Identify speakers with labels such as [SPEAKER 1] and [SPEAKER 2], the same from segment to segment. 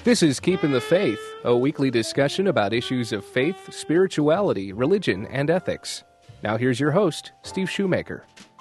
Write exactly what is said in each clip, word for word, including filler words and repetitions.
[SPEAKER 1] This is Keeping the Faith, a weekly discussion about issues of faith, spirituality, religion, and ethics. Now here's your host, Steve Shoemaker.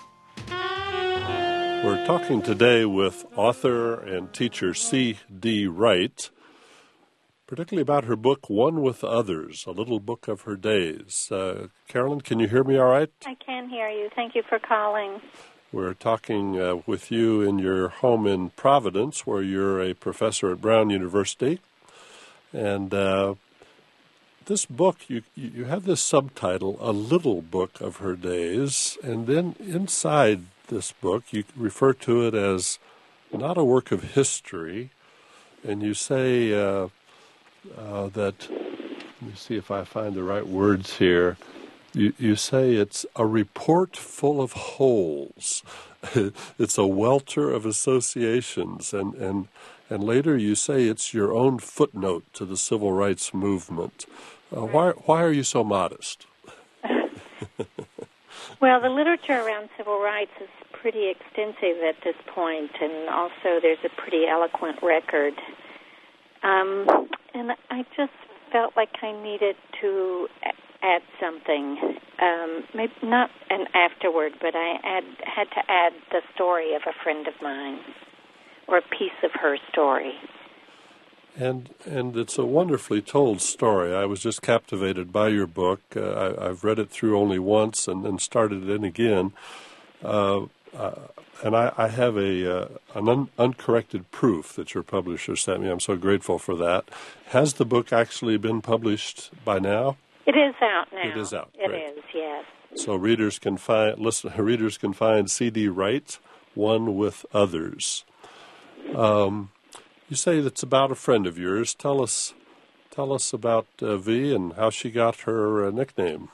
[SPEAKER 2] We're talking today with author and teacher C D Wright, particularly about her book, One with Others, a little book of her days. Uh, Carolyn, can you hear me all right?
[SPEAKER 3] I can hear you. Thank you for calling.
[SPEAKER 2] We're talking uh, with you in your home in Providence, where you're a professor at Brown University. And uh, this book, you, you have this subtitle, A Little Book of Her Days. And then inside this book, you refer to it as not a work of history. And you say uh, uh, that, let me see if I find the right words here. You, you say it's a report full of holes. It's a welter of associations. And, and, and later you say it's your own footnote to the civil rights movement. Uh, why, why are you so modest?
[SPEAKER 3] Well, the literature around civil rights is pretty extensive at this point, and also there's a pretty eloquent record. Um, and I just felt like I needed to add something, um, maybe not an afterword, but I add, had to add the story of a friend of mine, or a piece of her story.
[SPEAKER 2] And and it's a wonderfully told story. I was just captivated by your book. Uh, I, I've read it through only once and then started it in again. Uh, uh, and I, I have a uh, an un, uncorrected proof that your publisher sent me. I'm so grateful for that. Has the book actually been published by now?
[SPEAKER 3] It is out now.
[SPEAKER 2] It is out.
[SPEAKER 3] It
[SPEAKER 2] Great.
[SPEAKER 3] is, yes.
[SPEAKER 2] So readers can find listen. Readers can find C D Wright, One with Others. Um, you say that's about a friend of yours. Tell us, tell us about uh, V and how she got her uh, nickname.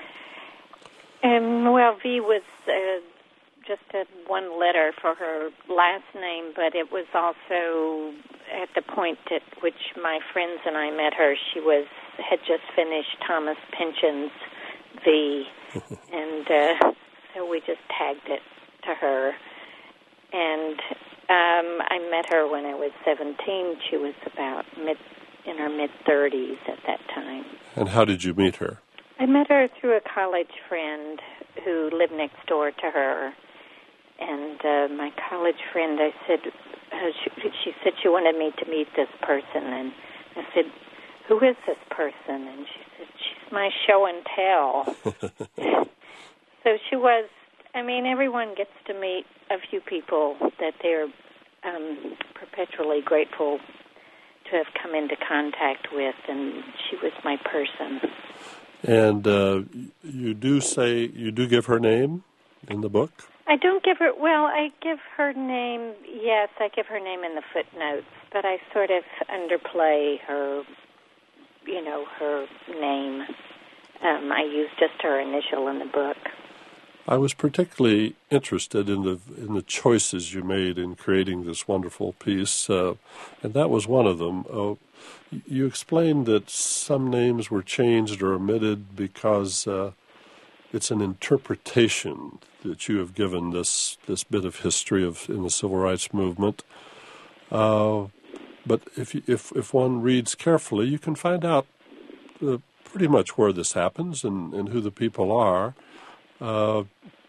[SPEAKER 3] Um, well, V was uh, just a one letter for her last name, but it was also at the point at which my friends and I met her, she was had just finished Thomas Pynchon's V, and uh, so we just tagged it to her. And um, I met her when I was seventeen. She was about mid in her mid-thirties at that time.
[SPEAKER 2] And how did you meet her?
[SPEAKER 3] I met her through a college friend who lived next door to her. And uh, my college friend, I said, uh, she, she said she wanted me to meet this person. And I said, who is this person? And she said, she's my show and tell. So she was, I mean, everyone gets to meet a few people that they're um, perpetually grateful to have come into contact with, and she was my person.
[SPEAKER 2] And uh, you do say, you do give her name in the book?
[SPEAKER 3] I don't give her, well, I give her name, yes, I give her name in the footnotes, but I sort of underplay her, you know, her name. Um, I use just her initial in the book.
[SPEAKER 2] I was particularly interested in the in the choices you made in creating this wonderful piece, uh, and that was one of them. Uh, you explained that some names were changed or omitted because uh, it's an interpretation that you have given this this bit of history of in the civil rights movement. Uh, but if you, if if one reads carefully, you can find out uh, pretty much where this happens and, and who the people are. Uh,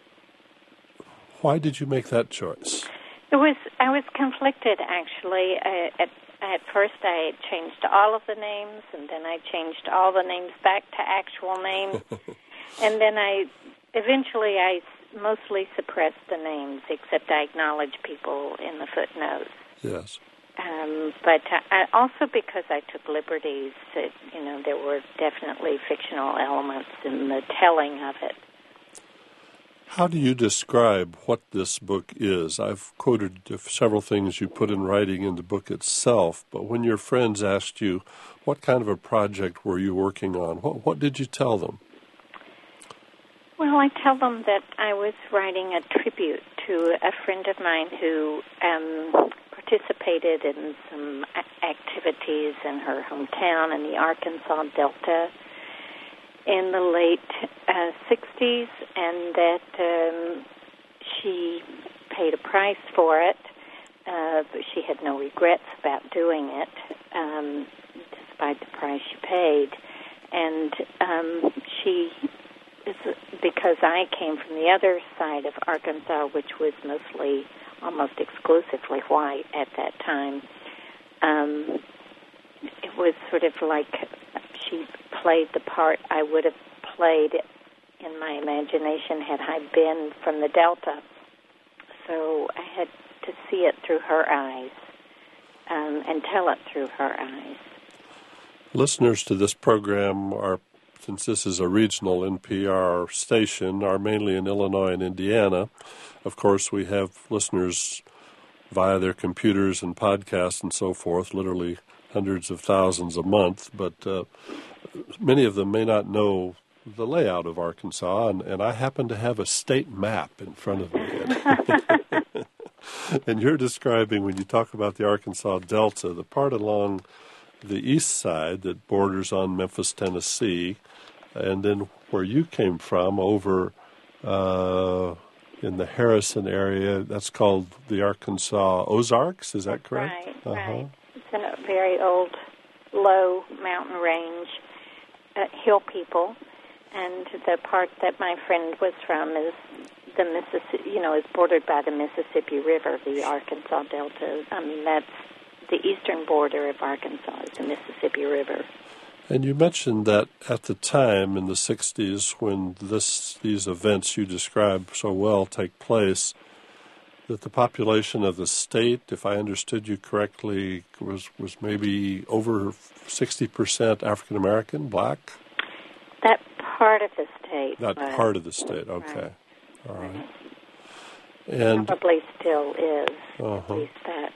[SPEAKER 2] why did you make that choice?
[SPEAKER 3] It was I was conflicted, actually. I, at, at first, I changed all of the names, and then I changed all the names back to actual names. And then I, eventually, I mostly suppressed the names, except I acknowledged people in the footnotes.
[SPEAKER 2] Yes.
[SPEAKER 3] Um, but I, also because I took liberties, that, you know, there were definitely fictional elements in the telling of it.
[SPEAKER 2] How do you describe what this book is? I've quoted several things you put in writing in the book itself, but when your friends asked you, what kind of a project were you working on, what, what did you tell them?
[SPEAKER 3] Well, I tell them that I was writing a tribute to a friend of mine who um, participated in some activities in her hometown in the Arkansas Delta in the late uh, sixties, and that um, she paid a price for it, uh, but she had no regrets about doing it. um, despite the price she paid. And um, she, is, because I came from the other side of Arkansas, which was mostly, almost exclusively white at that time, um, it was sort of like she played the part I would have played in my imagination had I been from the Delta. So I had to see it through her eyes um, and tell it through her eyes.
[SPEAKER 2] Listeners to this program are, since this is a regional N P R station, are mainly in Illinois and Indiana. Of course, we have listeners via their computers and podcasts and so forth, literally hundreds of thousands a month, but uh, many of them may not know the layout of Arkansas, and, and I happen to have a state map in front of me. And you're describing, when you talk about the Arkansas Delta, the part along the east side that borders on Memphis, Tennessee, and then where you came from over uh, in the Harrison area, that's called the Arkansas Ozarks, is that correct?
[SPEAKER 3] Right,
[SPEAKER 2] uh-huh.
[SPEAKER 3] right. It's in a very old, low mountain range, uh, hill people, and the part that my friend was from is the Mississippi, you know, is bordered by the Mississippi River, the Arkansas Delta. I mean, that's the eastern border of Arkansas is the Mississippi River.
[SPEAKER 2] And you mentioned that at the time in the sixties when this these events you described so well take place, that the population of the state, if I understood you correctly, was, was maybe over sixty percent African American, black?
[SPEAKER 3] That part of the state.
[SPEAKER 2] That
[SPEAKER 3] was.
[SPEAKER 2] part of the state, okay.
[SPEAKER 3] Right.
[SPEAKER 2] All right.
[SPEAKER 3] Right.
[SPEAKER 2] And
[SPEAKER 3] probably still is,
[SPEAKER 2] uh-huh.
[SPEAKER 3] at least that.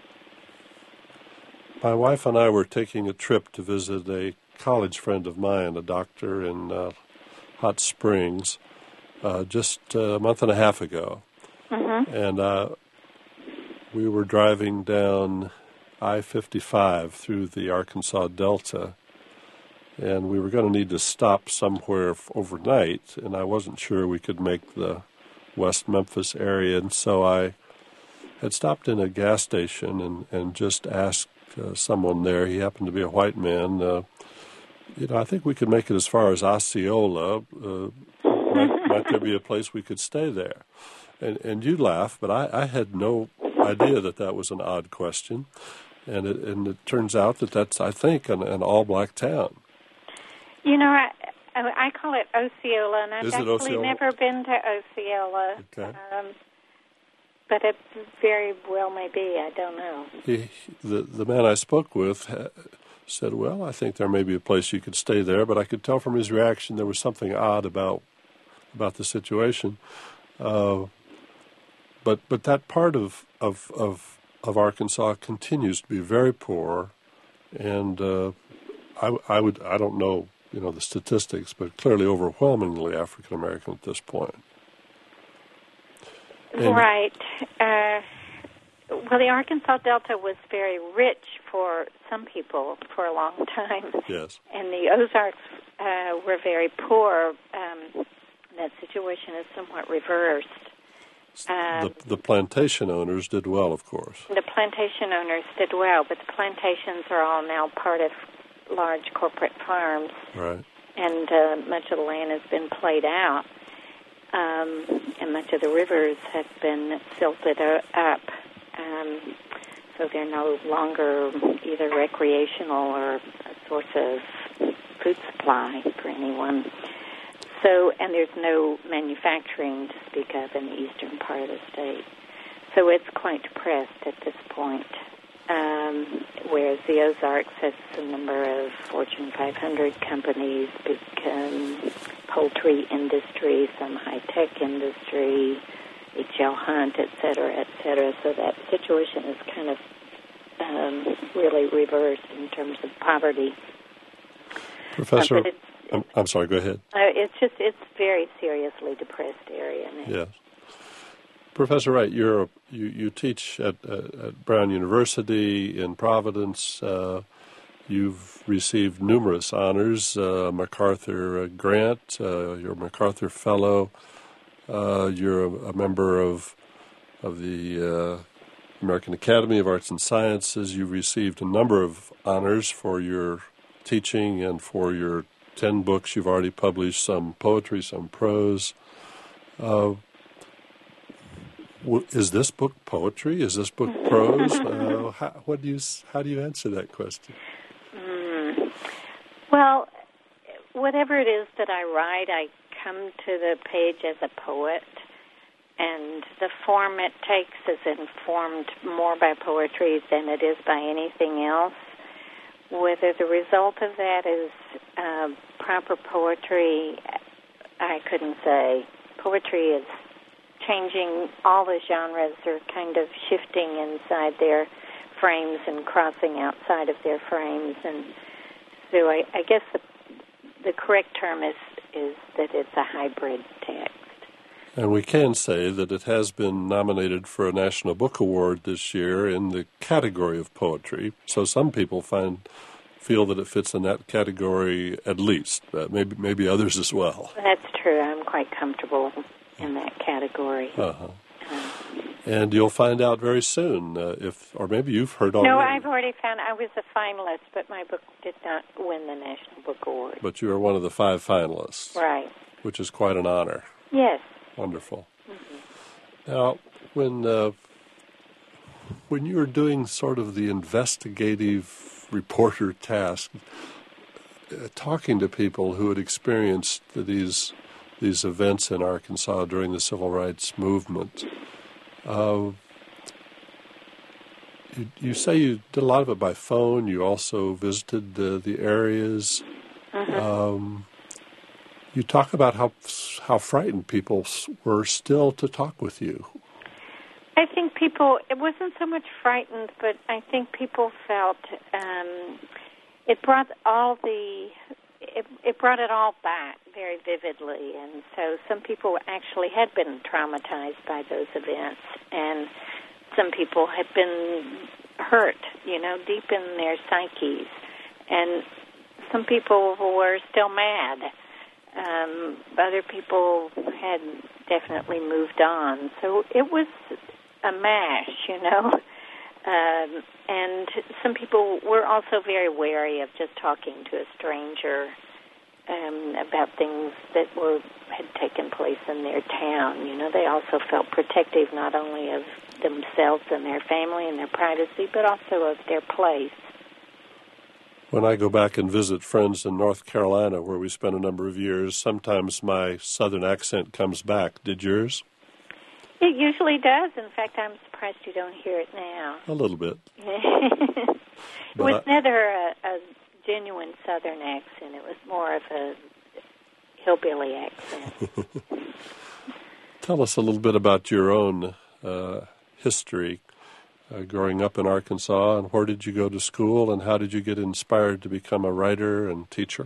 [SPEAKER 2] My wife and I were taking a trip to visit a college friend of mine, a doctor in uh, Hot Springs, uh, just a month and a half ago.
[SPEAKER 3] Mm-hmm.
[SPEAKER 2] And uh, we were driving down I fifty-five through the Arkansas Delta, and we were going to need to stop somewhere f- overnight, and I wasn't sure we could make the West Memphis area, and so I had stopped in a gas station and, and just asked uh, someone there, he happened to be a white man, uh, you know, I think we could make it as far as Osceola. Uh, might, might there be a place we could stay there? And, and you laugh, but I, I had no idea that that was an odd question. And it, and it turns out that that's, I think, an, an all-black town.
[SPEAKER 3] You know, I, I call it Osceola, and I've
[SPEAKER 2] Is it
[SPEAKER 3] actually
[SPEAKER 2] Osceola?
[SPEAKER 3] never been to Osceola.
[SPEAKER 2] Okay.
[SPEAKER 3] Um, but it very well may be. I don't know.
[SPEAKER 2] He, the, the man I spoke with ha, said, well, I think there may be a place you could stay there, but I could tell from his reaction there was something odd about about the situation. Uh, but but that part of, of, of, of Arkansas continues to be very poor, and uh, I, I would I don't know you know the statistics, but clearly overwhelmingly African American at this point. And
[SPEAKER 3] right. Uh, well, the Arkansas Delta was very rich for some people for a long time.
[SPEAKER 2] Yes.
[SPEAKER 3] And the Ozarks uh, were very poor. Um, that situation is somewhat reversed. Um,
[SPEAKER 2] the, the plantation owners did well, of course.
[SPEAKER 3] The plantation owners did well, but the plantations are all now part of large corporate farms.
[SPEAKER 2] Right.
[SPEAKER 3] And uh, much of the land has been played out. Um, and much of the rivers have been silted up, um, so they're no longer either recreational or a source of food supply for anyone. So, and there's no manufacturing to speak of in the eastern part of the state. So it's quite depressed at this point, um, whereas the Ozarks has a number of Fortune five hundred companies, big um, poultry industry, some high-tech industry, H L Hunt, et cetera, et cetera. So that situation is kind of um, really reversed in terms of poverty.
[SPEAKER 2] Professor,
[SPEAKER 3] uh,
[SPEAKER 2] I'm, I'm sorry, go ahead.
[SPEAKER 3] Uh, it's just, it's very seriously depressed area now.
[SPEAKER 2] Yes. Professor Wright, you're, you, you teach at, uh, at Brown University in Providence. Uh, you've received numerous honors, uh, MacArthur Grant, uh, you're a MacArthur Fellow, uh, you're a, a member of of the American Academy of Arts and Sciences. You've received a number of honors for your teaching and for your ten books you've already published, some poetry, some prose. Uh, w- is this book poetry? Is this book prose? Uh, how, what do you, how do you answer that question?
[SPEAKER 3] Mm. Well, whatever it is that I write, I come to the page as a poet, and the form it takes is informed more by poetry than it is by anything else. Whether the result of that is uh, proper poetry, I couldn't say. Poetry is changing. All the genres are kind of shifting inside their frames and crossing outside of their frames. And so I, I guess the, the correct term is, is that it's a hybrid text.
[SPEAKER 2] And we can say that it has been nominated for a National Book Award this year in the category of poetry. So some people find feel that it fits in that category at least, but maybe maybe others as well.
[SPEAKER 3] That's true. I'm quite comfortable in that category.
[SPEAKER 2] Uh-huh. Um, and you'll find out very soon uh, if, or maybe you've heard already.
[SPEAKER 3] No, I've already found. I was a finalist, but my book did not win the National Book Award.
[SPEAKER 2] But you are one of the five finalists,
[SPEAKER 3] right? Which
[SPEAKER 2] is quite an honor.
[SPEAKER 3] Yes.
[SPEAKER 2] Wonderful. Mm-hmm. Now, when uh, when you were doing sort of the investigative reporter task, uh, talking to people who had experienced these these events in Arkansas during the Civil Rights Movement, uh, you, you say you did a lot of it by phone. You also visited uh, the areas. Mm-hmm. Um, You talk about how how frightened people were still to talk with you.
[SPEAKER 3] I think people, it wasn't so much frightened, but I think people felt um, it brought all the, it, it brought it all back very vividly. And so some people actually had been traumatized by those events, and some people had been hurt, you know, deep in their psyches. And some people were still mad. Um, other people had definitely moved on. So it was a mash, you know. Um, and some people were also very wary of just talking to a stranger um, about things that were had taken place in their town. You know, they also felt protective not only of themselves and their family and their privacy, but also of their place.
[SPEAKER 2] When I go back and visit friends in North Carolina, where we spent a number of years, sometimes my southern accent comes back. Did yours?
[SPEAKER 3] It usually does. In fact, I'm surprised you don't hear it now.
[SPEAKER 2] A little bit.
[SPEAKER 3] It was I, never a, a genuine southern accent. It was more of a hillbilly accent.
[SPEAKER 2] Tell us a little bit about your own uh, history. Uh, growing up in Arkansas, and where did you go to school, and how did you get inspired to become a writer and teacher?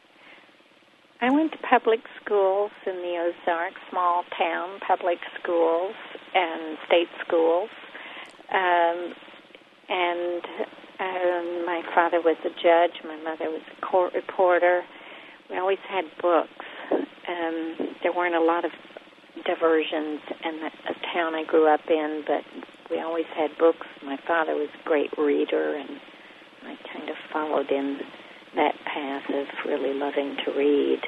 [SPEAKER 3] I went to public schools in the Ozarks, small town public schools and state schools, um, and um, my father was a judge, my mother was a court reporter. We always had books. Um, there weren't a lot of diversions in the town I grew up in, but we always had books. My father was a great reader, and I kind of followed in that path of really loving to read.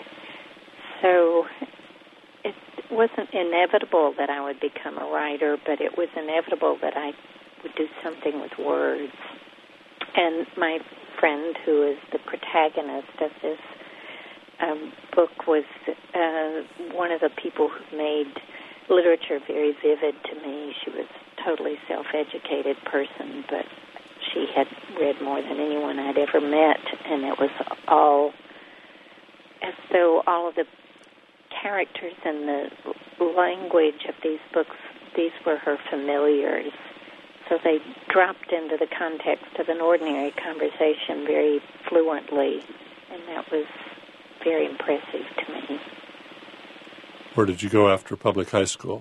[SPEAKER 3] So it wasn't inevitable that I would become a writer, but it was inevitable that I would do something with words. And my friend, who is the protagonist of this um, book, was uh, one of the people who made literature very vivid to me. She was a totally self-educated person, but she had read more than anyone I'd ever met, and it was all as though all of the characters and the language of these books, these were her familiars. So they dropped into the context of an ordinary conversation very fluently, and that was very impressive to me.
[SPEAKER 2] Where did you go after public high school?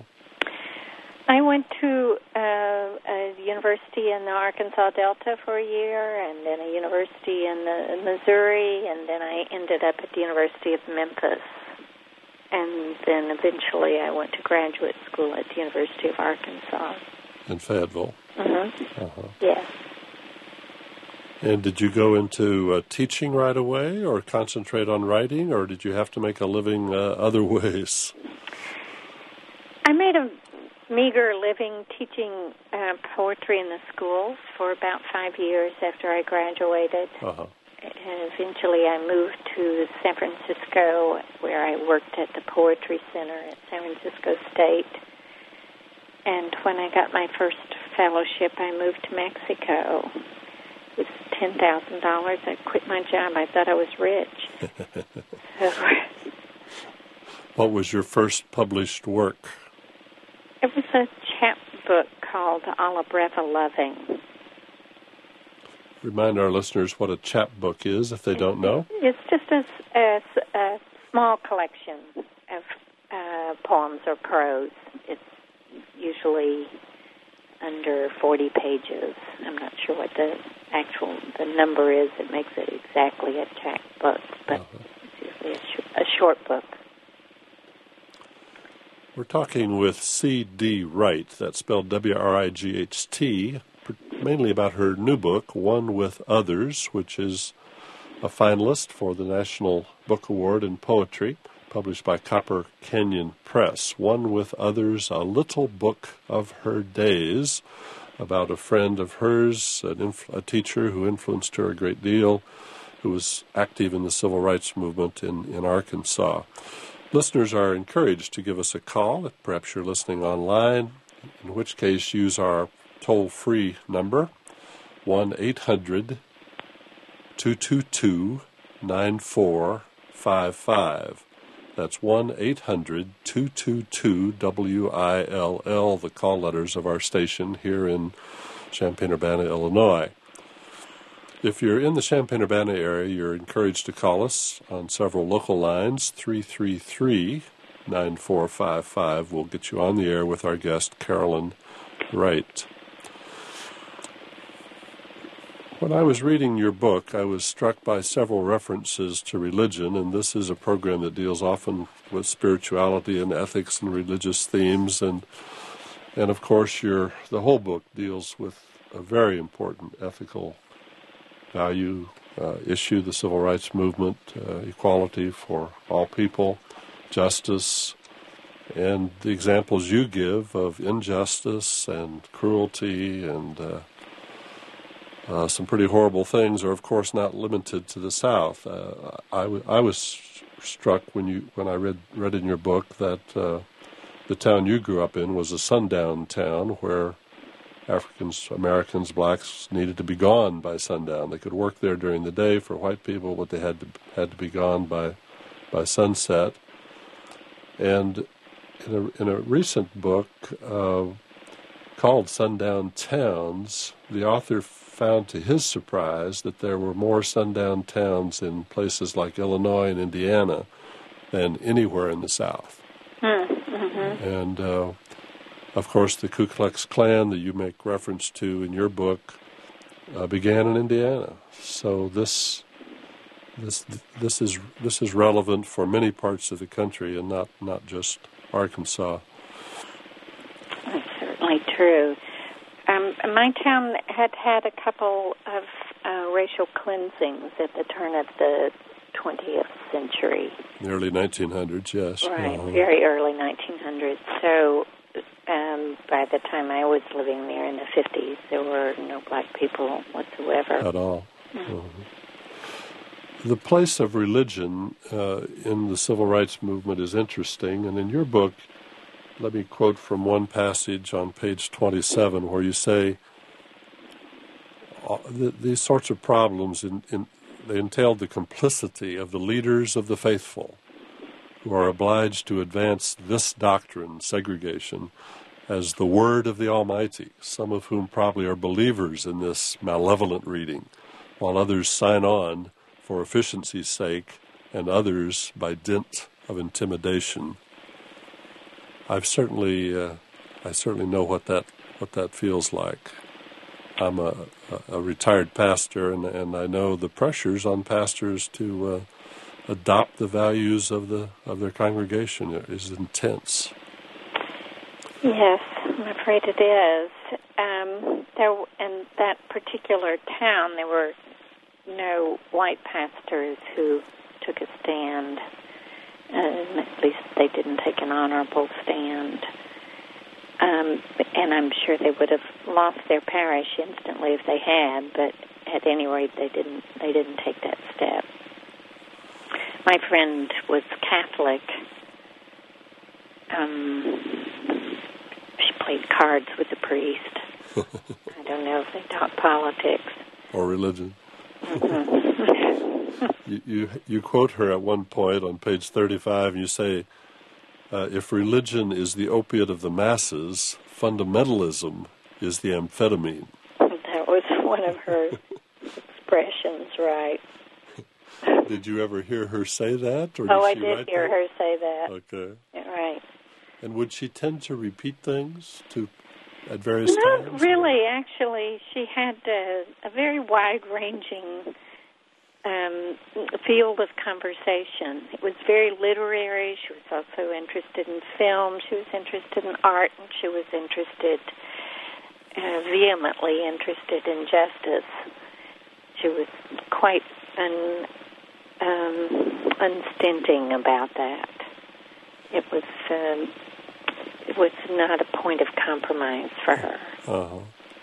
[SPEAKER 3] I went to uh, a university in the Arkansas Delta for a year, and then a university in, the, in Missouri, and then I ended up at the University of Memphis. And then eventually I went to graduate school at the University of Arkansas.
[SPEAKER 2] in Fayetteville.
[SPEAKER 3] Mm-hmm.
[SPEAKER 2] Uh-huh.
[SPEAKER 3] Yes.
[SPEAKER 2] And did you go into uh, teaching right away, or concentrate on writing, or did you have to make a living uh, other ways?
[SPEAKER 3] I made a meager living teaching uh, poetry in the schools for about five years after I graduated.
[SPEAKER 2] Uh-huh.
[SPEAKER 3] And eventually I moved to San Francisco, where I worked at the Poetry Center at San Francisco State. And when I got my first fellowship, I moved to Mexico. It was ten thousand dollars. I quit my job. I thought I was rich. So,
[SPEAKER 2] what was your first published work?
[SPEAKER 3] it was a chapbook called A la Breva Loving.
[SPEAKER 2] Remind our listeners what a chapbook is, if they don't know.
[SPEAKER 3] It's just a, a, a small collection of uh, poems or prose. It's usually under forty pages. I'm not sure what the actual the number is that makes it exactly a chapbook, but uh-huh. It's usually a, sh- a short book.
[SPEAKER 2] We're talking with C D Wright, that's spelled W R I G H T, mainly about her new book, One with Others, which is a finalist for the National Book Award in Poetry, published by Copper Canyon Press. One with Others, a little book of her days, about a friend of hers, an inf- a teacher who influenced her a great deal, who was active in the civil rights movement in, in Arkansas. Listeners are encouraged to give us a call. Perhaps you're listening online, in which case use our toll-free number, one eight hundred two two two nine four five five. That's one eight hundred two two two W I L L, the call letters of our station here in Champaign-Urbana, Illinois. If you're in the Champaign-Urbana area, you're encouraged to call us on several local lines. three three three nine four five five will get you on the air with our guest, Carolyn Wright. When I was reading your book, I was struck by several references to religion, and this is a program that deals often with spirituality and ethics and religious themes, and and of course your the whole book deals with a very important ethical value uh, issue, the civil rights movement, uh, equality for all people, justice, and the examples you give of injustice and cruelty and uh, uh, some pretty horrible things are, of course, not limited to the South. Uh, I, w- I was struck when you when I read read in your book that uh, the town you grew up in was a sundown town where Africans, Americans, blacks needed to be gone by sundown. They could work there during the day for white people, but they had to had to be gone by by sunset. And in a in a recent book uh, called Sundown Towns, the author found to his surprise that there were more sundown towns in places like Illinois and Indiana than anywhere in the South.
[SPEAKER 3] Mm-hmm.
[SPEAKER 2] And uh, of course, the Ku Klux Klan that you make reference to in your book uh, began in Indiana. So this, this, this is this is relevant for many parts of the country, and not, not just Arkansas.
[SPEAKER 3] That's certainly true. Um, my town had had a couple of uh, racial cleansings at the turn of the twentieth century.
[SPEAKER 2] The early nineteen hundreds, yes.
[SPEAKER 3] Right,
[SPEAKER 2] uh-huh.
[SPEAKER 3] Very early nineteen hundreds. So um, by the time I was living there in the fifties, there were no black people whatsoever.
[SPEAKER 2] At all.
[SPEAKER 3] Mm-hmm.
[SPEAKER 2] Uh-huh. The place of religion uh, in the civil rights movement is interesting, and in your book, let me quote from one passage on page twenty-seven where you say, uh, th- these sorts of problems, in, in, they entailed the complicity of the leaders of the faithful, who are obliged to advance this doctrine, segregation, as the word of the Almighty, some of whom probably are believers in this malevolent reading, while others sign on for efficiency's sake, and others by dint of intimidation. I've certainly, uh, I certainly know what that what that feels like. I'm a, a, a retired pastor, and, and I know the pressures on pastors to uh, adopt the values of the of their congregation is intense.
[SPEAKER 3] Yes, I'm afraid it is. Um, there, in that particular town, there were no white pastors who took a stand. Um, at least they didn't take an honorable stand. Um, and I'm sure they would have lost their parish instantly if they had, but at any rate, they didn't. They didn't take that step. My friend was Catholic. Um, she played cards with the priest. I don't know if they taught politics
[SPEAKER 2] or religion.
[SPEAKER 3] Mm-hmm.
[SPEAKER 2] you, you you quote her at one point on page thirty-five, and you say, uh, "If religion is the opiate of the masses, fundamentalism is the amphetamine."
[SPEAKER 3] That was one of her expressions, right?
[SPEAKER 2] Did you ever hear her say that? Or did
[SPEAKER 3] oh, I
[SPEAKER 2] she
[SPEAKER 3] did
[SPEAKER 2] write
[SPEAKER 3] hear
[SPEAKER 2] that?
[SPEAKER 3] her say that.
[SPEAKER 2] Okay.
[SPEAKER 3] Yeah, right.
[SPEAKER 2] And would she tend to repeat things to at various
[SPEAKER 3] Not
[SPEAKER 2] times?
[SPEAKER 3] really, actually. She had a, a very wide-ranging um, field of conversation. It was very literary. She was also interested in film. She was interested in art, and she was interested, uh, vehemently interested in justice. She was quite un, um, unstinting about that. It was um, it was not a point of compromise for her.
[SPEAKER 2] Uh-huh.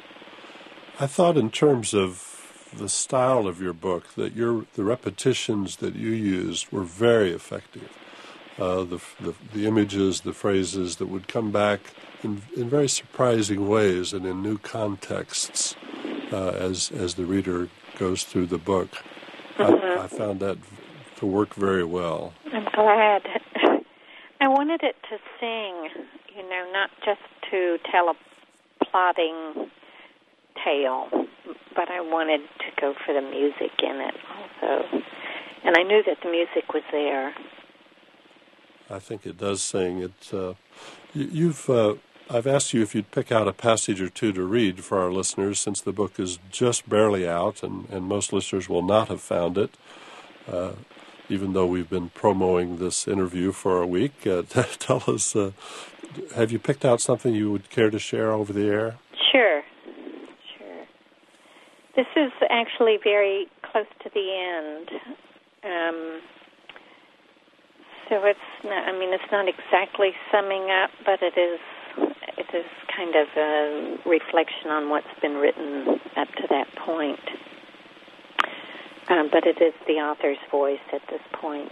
[SPEAKER 2] I thought, in terms of the style of your book, that your the repetitions that you used were very effective. Uh, the, the the images, the phrases that would come back in, in very surprising ways and in new contexts uh, as as the reader goes through the book.
[SPEAKER 3] Mm-hmm.
[SPEAKER 2] I, I found that to work very well.
[SPEAKER 3] I'm glad. I wanted it to sing, you know, not just to tell a plotting tale, but I wanted to go for the music in it also. And I knew that the music was there.
[SPEAKER 2] I think it does sing. It, uh, you, you've, uh, I've asked you if you'd pick out a passage or two to read for our listeners, since the book is just barely out, and, and most listeners will not have found it. Uh, even though we've been promoting this interview for a week. Uh, tell us, uh, have you picked out something you would care to share over the air?
[SPEAKER 3] Sure, sure. This is actually very close to the end. Um, so it's not, I mean, it's not exactly summing up, but it is, it is kind of a reflection on what's been written up to that point. Um, but it is the author's voice at this point.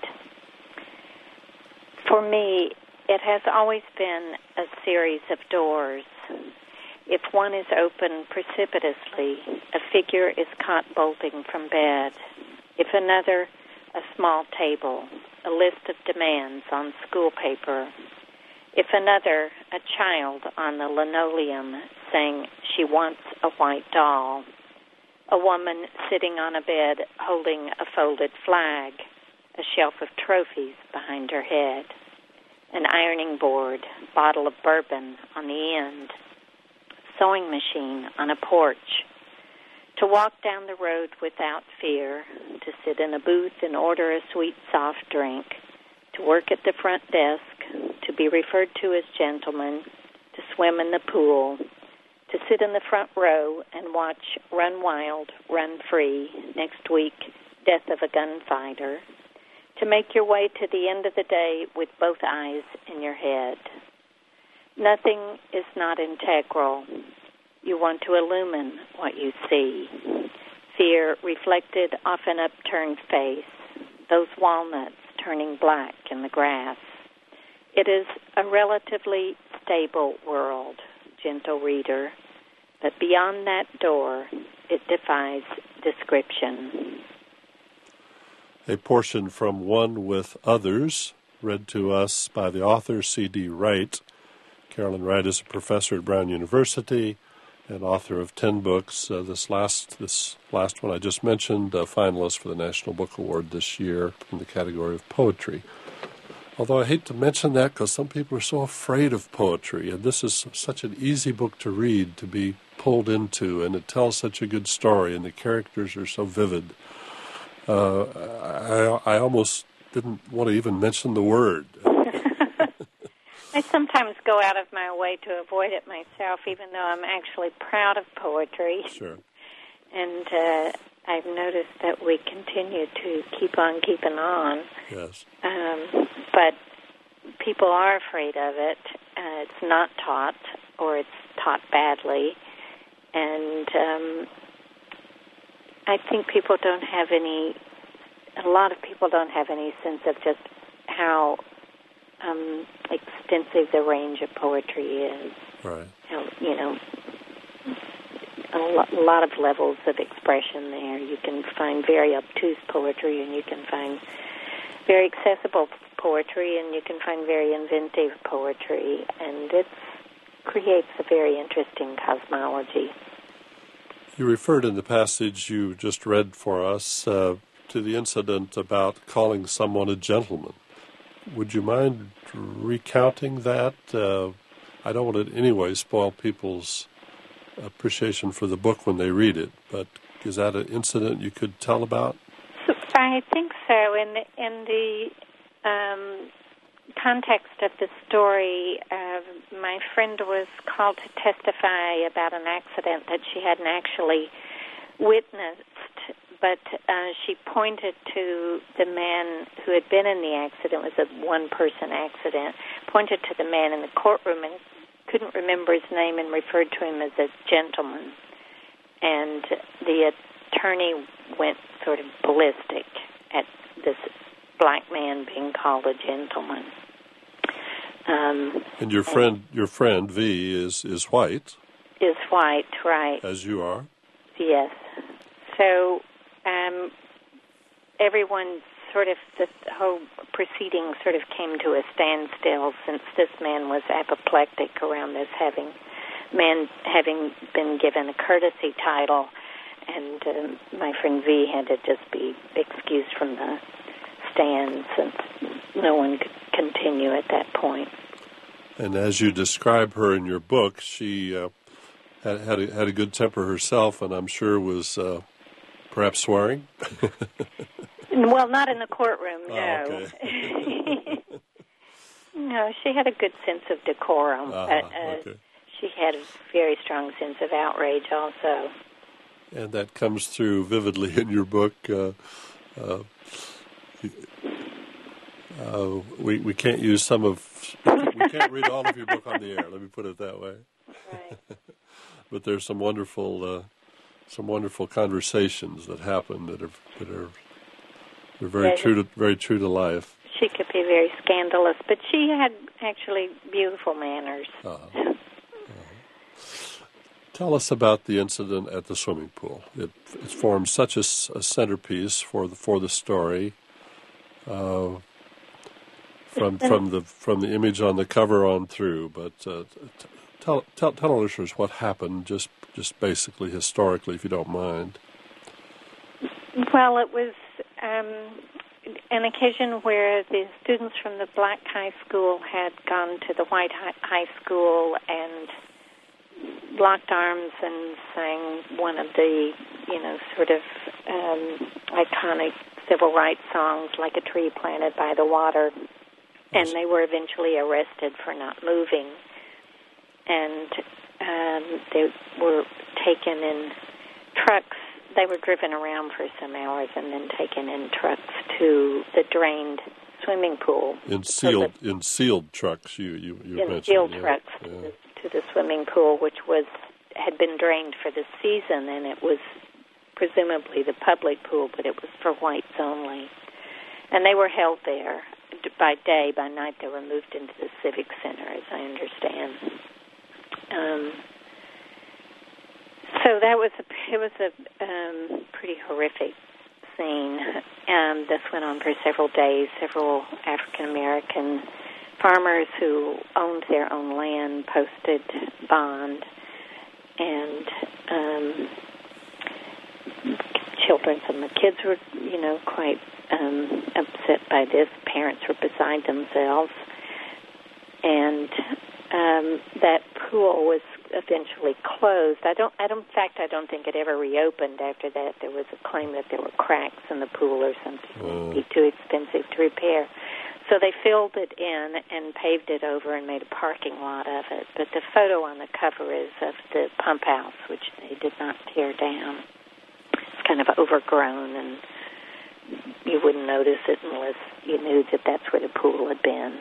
[SPEAKER 3] For me, it has always been a series of doors. If one is open precipitously, a figure is caught bolting from bed. If another, a small table, a list of demands on school paper. If another, a child on the linoleum saying she wants a white doll. A woman sitting on a bed holding a folded flag, a shelf of trophies behind her head, an ironing board, bottle of bourbon on the end, sewing machine on a porch, to walk down the road without fear, to sit in a booth and order a sweet soft drink, to work at the front desk, to be referred to as gentleman, to swim in the pool, to sit in the front row and watch Run Wild, Run Free, next week, Death of a Gunfighter, to make your way to the end of the day with both eyes in your head. Nothing is not integral. You want to illumine what you see. Fear reflected off an upturned face, those walnuts turning black in the grass. It is a relatively stable world, gentle reader, but beyond that door, it defies description.
[SPEAKER 2] A portion from One with Others, read to us by the author C D Wright. Carolyn Wright is a professor at Brown University and author of ten books. Uh, this last this last one I just mentioned, a finalist for the National Book Award this year in the category of poetry. Although I hate to mention that because some people are so afraid of poetry, and this is such an easy book to read, to be pulled into, and it tells such a good story, and the characters are so vivid. Uh, I, I almost didn't want to even mention the word.
[SPEAKER 3] I sometimes go out of my way to avoid it myself, even though I'm actually proud of poetry.
[SPEAKER 2] Sure.
[SPEAKER 3] And uh, I've noticed that we continue to keep on keeping on.
[SPEAKER 2] Yes.
[SPEAKER 3] Um, but people are afraid of it. Uh, it's not taught, or it's taught badly. And um, I think people don't have any, a lot of people don't have any sense of just how um, extensive the range of poetry is.
[SPEAKER 2] Right.
[SPEAKER 3] How, you know, a lo- lot of levels of expression there. You can find very obtuse poetry, and you can find very accessible poetry, and you can find very inventive poetry, and it creates a very interesting cosmology.
[SPEAKER 2] You referred in the passage you just read for us uh, to the incident about calling someone a gentleman. Would you mind recounting that? Uh, I don't want to in any way spoil people's appreciation for the book when they read it, but is that an incident you could tell about?
[SPEAKER 3] I think so. In the, in the um, context of the story, uh, my friend was called to testify about an accident that she hadn't actually witnessed, but uh, she pointed to the man who had been in the accident. It was a one-person accident. Pointed to the man in the courtroom and couldn't remember his name and referred to him as a gentleman. And the attorney went sort of ballistic at this black man being called a gentleman. Um,
[SPEAKER 2] and your friend, and your friend V, is is white.
[SPEAKER 3] Is white, right?
[SPEAKER 2] As you are.
[SPEAKER 3] Yes. So um, everyone sort of, the whole proceeding sort of came to a standstill since this man was apoplectic around this having man having been given a courtesy title, and um, my friend V had to just be excused from the stand since no one could continue at that point.
[SPEAKER 2] And as you describe her in your book, she uh, had had a, had a good temper herself, and I'm sure was uh, perhaps swearing.
[SPEAKER 3] Well, not in the courtroom, no.
[SPEAKER 2] Oh, okay.
[SPEAKER 3] No, she had a good sense of decorum.
[SPEAKER 2] Uh-huh,
[SPEAKER 3] but, uh,
[SPEAKER 2] okay.
[SPEAKER 3] She had a very strong sense of outrage also.
[SPEAKER 2] And that comes through vividly in your book. Uh, uh, uh, we we can't use some of we can't read all of your book on the air. Let me put it that way.
[SPEAKER 3] Right.
[SPEAKER 2] But there's some wonderful uh, some wonderful conversations that happen that are that are they're very
[SPEAKER 3] yeah,
[SPEAKER 2] true to very true to life.
[SPEAKER 3] She could be very scandalous, but she had actually beautiful manners.
[SPEAKER 2] Uh-huh. Uh-huh. Tell us about the incident at the swimming pool. It, it forms such a, a centerpiece for the for the story. Uh, from from the from the image on the cover on through, but uh, t- tell tell tell our listeners what happened, just just basically historically, if you don't mind.
[SPEAKER 3] Well, it was um, an occasion where the students from the black high school had gone to the white high school and locked arms and sang one of the, you know, sort of um, iconic civil rights songs, Like a Tree Planted by the Water. And they were eventually arrested for not moving. And um, they were taken in trucks. They were driven around for some hours and then taken in trucks to the drained swimming pool.
[SPEAKER 2] In sealed so the, in sealed trucks, you you, you
[SPEAKER 3] in
[SPEAKER 2] mentioned.
[SPEAKER 3] sealed
[SPEAKER 2] yeah,
[SPEAKER 3] trucks
[SPEAKER 2] yeah.
[SPEAKER 3] To, the, to the swimming pool, which was had been drained for the season, and it was presumably the public pool, but it was for whites only. And they were held there by day. By night, they were moved into the Civic Center, as I understand. Um, so that was a, it was a um, pretty horrific scene. Um, this went on for several days. Several African American farmers who owned their own land posted bond, and um, children, some of the kids were, you know, quite um, upset by this. Parents were beside themselves, and um, that pool was eventually closed. I don't, I don't, in fact, I don't think it ever reopened after that. There was a claim that there were cracks in the pool or something. It would be too expensive to repair. So they filled it in and paved it over and made a parking lot of it. But the photo on the cover is of the pump house, which they did not tear down. It's kind of overgrown, and you wouldn't notice it unless you knew that that's where the pool had been.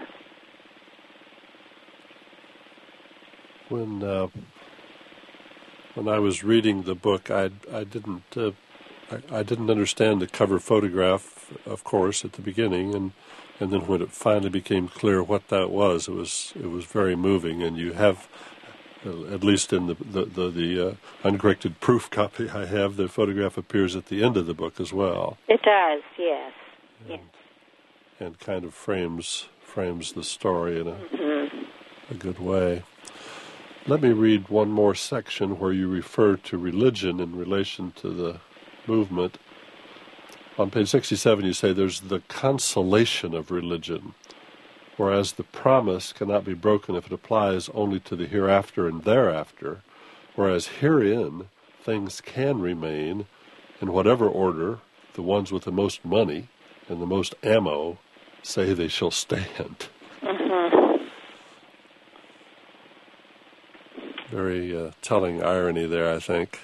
[SPEAKER 2] When uh, when I was reading the book, I I didn't uh, I, I didn't understand the cover photograph, of course, at the beginning, and and then when it finally became clear what that was, it was it was very moving. And you have, uh, at least in the the the, the uh, uncorrected proof copy I have, the photograph appears at the end of the book as well.
[SPEAKER 3] It does, yes,
[SPEAKER 2] and,
[SPEAKER 3] yes,
[SPEAKER 2] and kind of frames frames the story in a
[SPEAKER 3] mm-hmm.
[SPEAKER 2] a good way. Let me read one more section where you refer to religion in relation to the movement. On page sixty-seven, you say there's the consolation of religion, whereas the promise cannot be broken if it applies only to the hereafter and thereafter, whereas herein things can remain in whatever order the ones with the most money and the most ammo say they shall stand.
[SPEAKER 3] Mm-hmm.
[SPEAKER 2] Very uh, telling irony there, I think.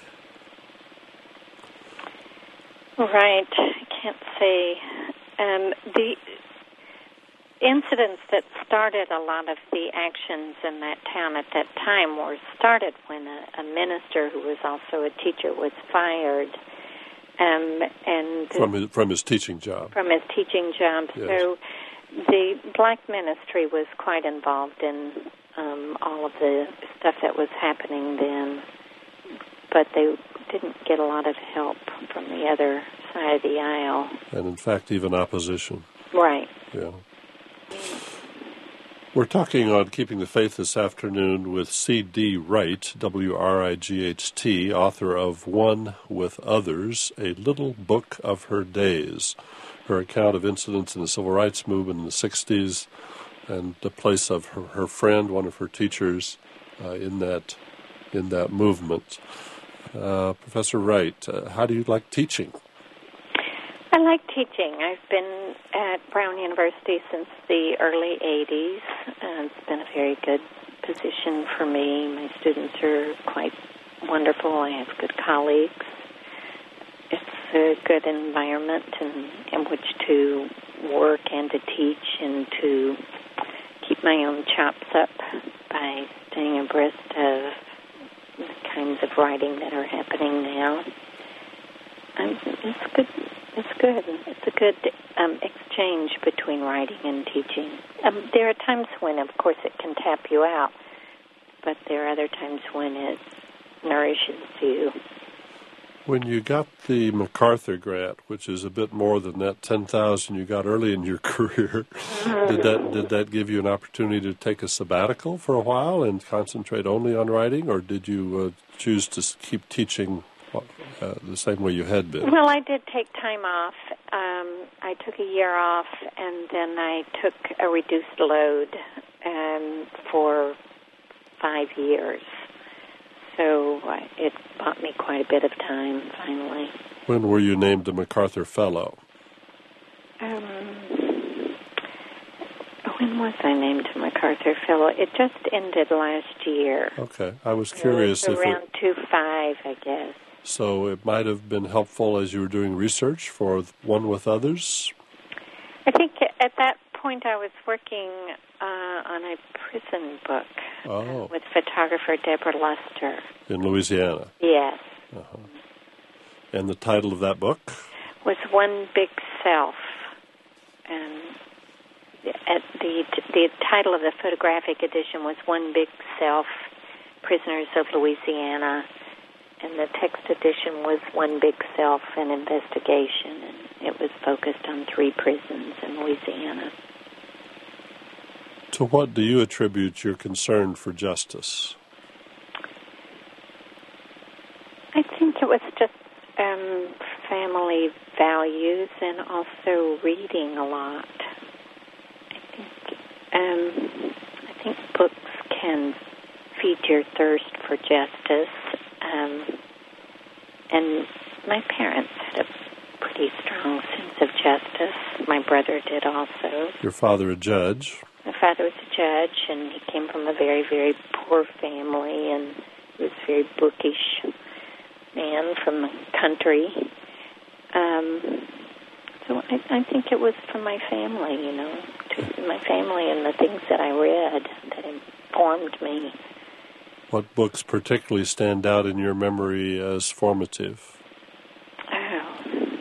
[SPEAKER 3] Right. I can't say. Um, the incidents that started a lot of the actions in that town at that time were started when a, a minister who was also a teacher was fired. Um, and
[SPEAKER 2] from his, from his teaching job.
[SPEAKER 3] From his teaching job.
[SPEAKER 2] Yes.
[SPEAKER 3] So the black ministry was quite involved in um, all of the stuff that was happening then, but they didn't get a lot of help from the other side of the aisle.
[SPEAKER 2] And in fact, even opposition.
[SPEAKER 3] Right.
[SPEAKER 2] Yeah. We're talking on Keeping the Faith this afternoon with C D Wright, W R I G H T, author of One with Others, a little book of her days. Her account of incidents in the civil rights movement in the sixties and the place of her, her friend, one of her teachers, uh, in that in that movement. Uh, Professor Wright, uh, how do you like teaching?
[SPEAKER 3] I like teaching. I've been at Brown University since the early eighties. Uh, it's been a very good position for me. My students are quite wonderful. I have good colleagues. It's a good environment in, in which to work and to teach and to keep my own chops up by staying abreast of the kinds of writing that are happening now. Um, it's good. It's good. It's a good um, exchange between writing and teaching. Um, there are times when, of course, it can tap you out, but there are other times when it nourishes you.
[SPEAKER 2] When you got the MacArthur grant, which is a bit more than that ten thousand you got early in your career, mm-hmm. did that did that give you an opportunity to take a sabbatical for a while and concentrate only on writing, or did you uh, choose to keep teaching Uh, the same way you had been?
[SPEAKER 3] Well, I did take time off. Um, I took a year off, and then I took a reduced load um, for five years. So uh, it bought me quite a bit of time, finally.
[SPEAKER 2] When were you named a MacArthur Fellow?
[SPEAKER 3] Um, when was I named a MacArthur Fellow? It just ended last year.
[SPEAKER 2] Okay. I was curious
[SPEAKER 3] so
[SPEAKER 2] if
[SPEAKER 3] around
[SPEAKER 2] it...
[SPEAKER 3] two five, I guess.
[SPEAKER 2] So it might have been helpful as you were doing research for One with Others?
[SPEAKER 3] I think at that point I was working uh, on a prison book
[SPEAKER 2] oh.
[SPEAKER 3] uh, with photographer Deborah Luster.
[SPEAKER 2] In Louisiana?
[SPEAKER 3] Yes.
[SPEAKER 2] Uh-huh. And the title of that book?
[SPEAKER 3] Was One Big Self. And at the, the title of the photographic edition was One Big Self, Prisoners of Louisiana. And the text edition was One Big Self, an investigation, and it was focused on three prisons in Louisiana.
[SPEAKER 2] To what do you attribute your concern for justice?
[SPEAKER 3] I think it was just um, family values and also reading a lot. I think, um, I think books can feed your thirst for justice. Um, and my parents had a pretty strong sense of justice. My brother did also.
[SPEAKER 2] Your father a judge?
[SPEAKER 3] My father was a judge, and he came from a very, very poor family, and he was a very bookish man from the country. Um, so I, I think it was from my family, you know, to my family and the things that I read that informed me.
[SPEAKER 2] What books particularly stand out in your memory as formative?
[SPEAKER 3] Oh.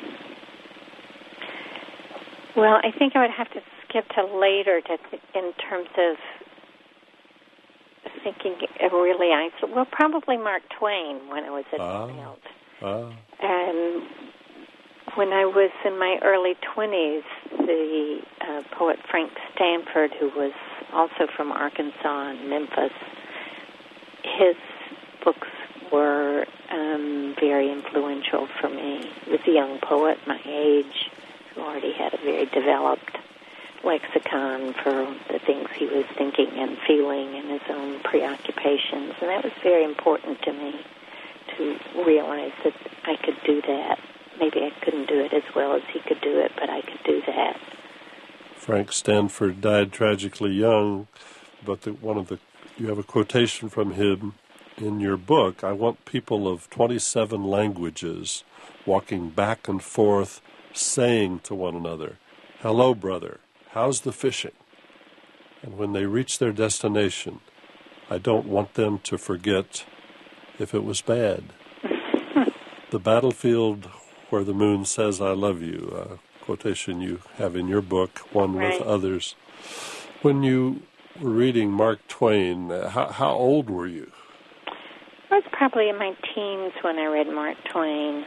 [SPEAKER 3] Well, I think I would have to skip to later to th- in terms of thinking really isolated. Well, probably Mark Twain when I was a
[SPEAKER 2] ah,
[SPEAKER 3] child.
[SPEAKER 2] Ah.
[SPEAKER 3] And when I was in my early twenties, the uh, poet Frank Stanford, who was also from Arkansas and Memphis, his books were um, very influential for me. He was a young poet my age who already had a very developed lexicon for the things he was thinking and feeling and his own preoccupations. And that was very important to me to realize that I could do that. Maybe I couldn't do it as well as he could do it, but I could do that.
[SPEAKER 2] Frank Stanford died tragically young, but the, one of the you have a quotation from him in your book. I want people of twenty-seven languages walking back and forth, saying to one another, "Hello, brother, how's the fishing?" And when they reach their destination, I don't want them to forget if it was bad. The battlefield where the moon says I love you, a quotation you have in your book, One
[SPEAKER 3] Right.
[SPEAKER 2] with Others. When you were reading Mark Twain, how, how old were you?
[SPEAKER 3] I was probably in my teens when I read Mark Twain.